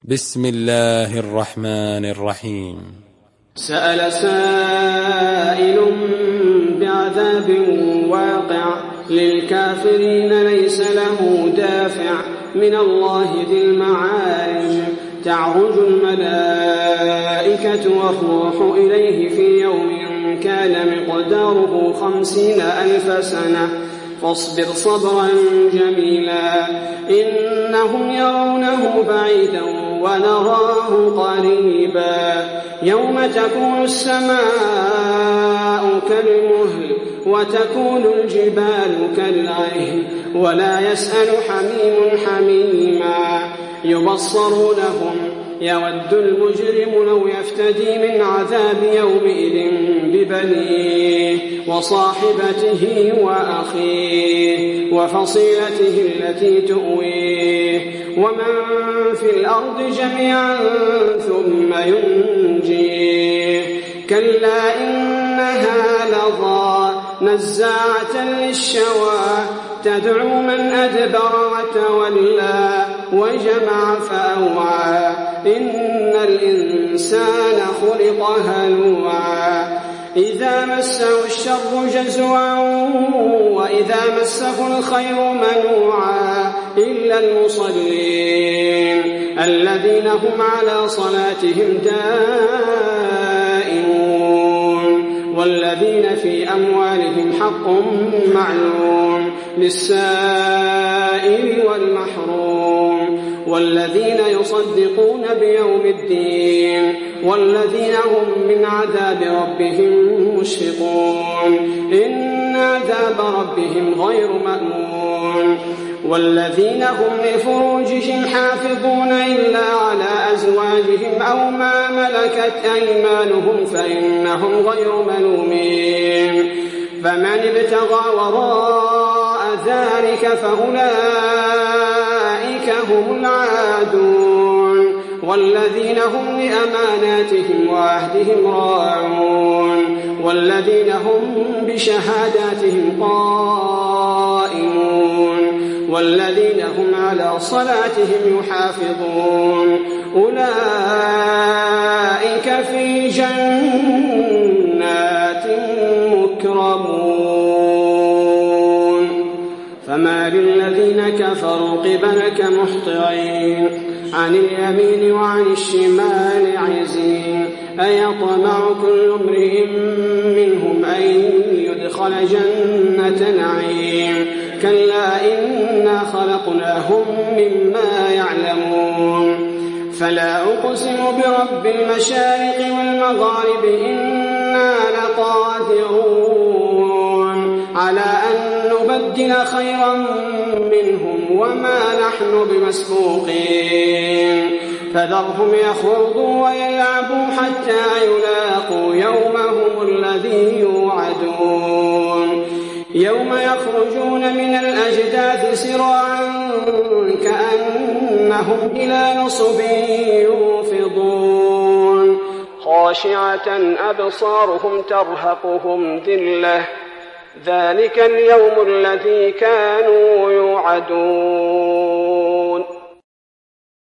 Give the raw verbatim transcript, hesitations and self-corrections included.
بسم الله الرحمن الرحيم. سأل سائل بعذاب واقع للكافرين ليس له دافع من الله ذي المعارج تعرج الملائكة والروح إليه في يوم كان مقداره خمسين ألف سنة فاصبر صبرا جميلا إنهم يرونه بعيدا ونراه قريبا يوم تكون السماء كالمهل وتكون الجبال كالعهن ولا يسأل حميم حميما يبصرونهم يود المجرم لو يفتدي من عذاب يومئذ ببنيه وصاحبته وأخيه وفصيلته التي تؤويه ومن في الأرض جميعا ثم ينجيه كلا إنها لظى نزاعة للشوى تدعو من أدبر وتولى وجمع فأوعى إن الإنسان خلق هلوعا إذا مسه الشر جزوعا وإذا مسه الخير منوعا إلا المصلين الذين هم على صلاتهم دائمون والذين في أموالهم حق معلوم للسائل والمحروم والذين يصدقون بيوم الدين والذين هم من عذاب ربهم مشفقون إن عذاب ربهم غير مأمون والذين هم لفروجهم حافظون إلا على أزواجهم أو ما ملكت أيمانهم فإنهم غير ملومين فمن ابتغى وراء ذلك فأولئك هم العادون والذين هم لأماناتهم وعهدهم راعون والذين هم بشهاداتهم قائمون والذين هم على صلاتهم يحافظون أولئك في جنات مكرمون فما للذين كفروا قبلك مهطعين عن اليمين وعن الشمال عزين أيطمع كل امرئ منهم أن يدخل جنة نعيم كلا إنا خلقناهم مما يعلمون فلا أقسم برب المشارق والمغارب إنا لقادرون على أن نبدل خيرا منهم وما نحن بمسبوقين فذرهم يخوضوا ويلعبوا حتى يلاقوا يومهم الذي يوعدون يوم يخرجون من الأجداث سراعا كأنهم إلى نصب يوفضون خاشعة أبصارهم ترهقهم ذلة ذلك اليوم الذي كانوا يوعدون.